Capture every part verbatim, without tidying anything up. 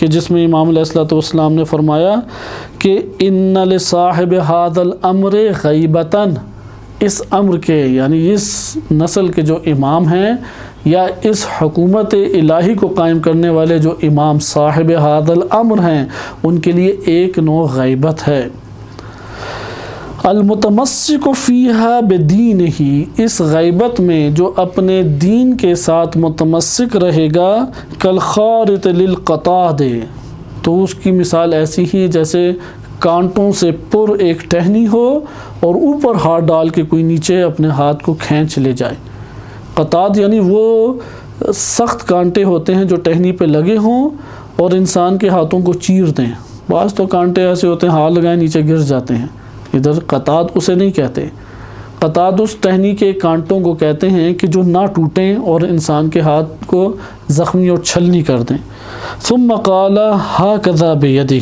کہ جس میں امام علیہ الصلوۃ والسلام نے فرمایا کہ ان لصاحب ھذا الامر غیبتاً، اس امر کے یعنی اس نسل کے جو امام ہیں یا اس حکومت الہی کو قائم کرنے والے جو امام صاحب ھذا الامر ہیں، ان کے لیے ایک نوع غیبت ہے۔ المتمسک فیہا بدینہ، اس غیبت میں جو اپنے دین کے ساتھ متمسک رہے گا، کالخارط للقطاد، تو اس کی مثال ایسی ہی جیسے کانٹوں سے پر ایک ٹہنی ہو اور اوپر ہاتھ ڈال کے کوئی نیچے اپنے ہاتھ کو کھینچ لے جائے۔ قطاد یعنی وہ سخت کانٹے ہوتے ہیں جو ٹہنی پہ لگے ہوں اور انسان کے ہاتھوں کو چیر دیں۔ بعض تو کانٹے ایسے ہوتے ہیں ہاتھ لگائیں نیچے گر جاتے ہیں، ادھر قطاد اسے نہیں کہتے۔ قطاد اس ٹہنی کے کانٹوں کو کہتے ہیں کہ جو نہ ٹوٹیں اور انسان کے ہاتھ کو زخمی اور چھلنی کر دیں۔ ثم قال ھکذا بیدہ،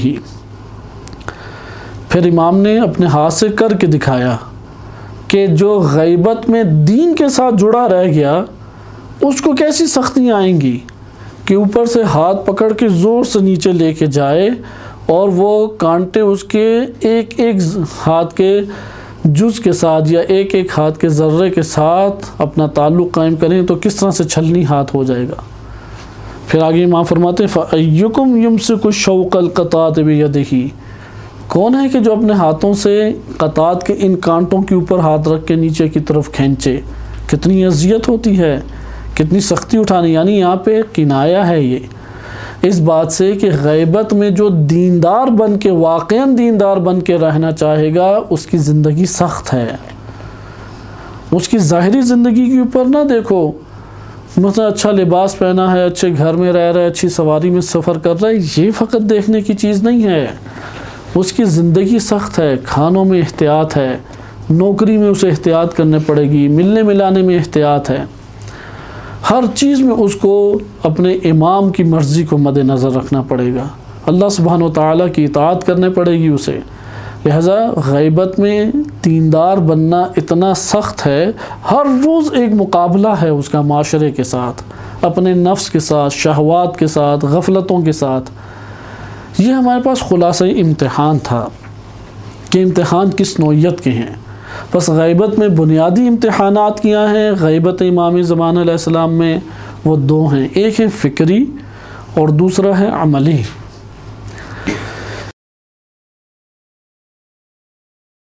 پھر امام نے اپنے ہاتھ سے کر کے دکھایا کہ جو غیبت میں دین کے ساتھ جڑا رہ گیا اس کو کیسی سختیاں آئیں گی کہ اوپر سے ہاتھ پکڑ کے زور سے نیچے لے کے جائے اور وہ کانٹے اس کے ایک ایک ہاتھ کے جز کے ساتھ یا ایک ایک ہاتھ کے ذرے کے ساتھ اپنا تعلق قائم کریں تو کس طرح سے چھلنی ہاتھ ہو جائے گا۔ پھر آگے امام فرماتے ہیں فَأَيُّكُمْ يُمْسِكُ شَوْقَ الْقَطَادِ بِيَدِهِ، کون ہے کہ جو اپنے ہاتھوں سے قطاد کے ان کانٹوں کے اوپر ہاتھ رکھ کے نیچے کی طرف کھینچے؟ کتنی اذیت ہوتی ہے، کتنی سختی اٹھانی۔ یعنی یہاں پہ کنایا ہے یہ اس بات سے کہ غیبت میں جو دیندار بن کے واقعاً دیندار بن کے رہنا چاہے گا اس کی زندگی سخت ہے۔ اس کی ظاہری زندگی کے اوپر نہ دیکھو، مثلا اچھا لباس پہنا ہے، اچھے گھر میں رہ رہا ہے، اچھی سواری میں سفر کر رہا ہے، یہ فقط دیکھنے کی چیز نہیں ہے۔ اس کی زندگی سخت ہے، کھانوں میں احتیاط ہے، نوکری میں اسے احتیاط کرنے پڑے گی، ملنے ملانے میں احتیاط ہے، ہر چیز میں اس کو اپنے امام کی مرضی کو مد نظر رکھنا پڑے گا، اللہ سبحانہ و تعالیٰ کی اطاعت کرنے پڑے گی اسے۔ لہذا غیبت میں دیندار بننا اتنا سخت ہے، ہر روز ایک مقابلہ ہے اس کا معاشرے کے ساتھ، اپنے نفس کے ساتھ، شہوات کے ساتھ، غفلتوں کے ساتھ۔ یہ ہمارے پاس خلاصہ امتحان تھا کہ امتحان کس نوعیت کے ہیں۔ بس غیبت میں بنیادی امتحانات کیا ہیں غیبت امام زمان علیہ السلام میں، وہ دو ہیں، ایک ہے فکری اور دوسرا ہے عملی۔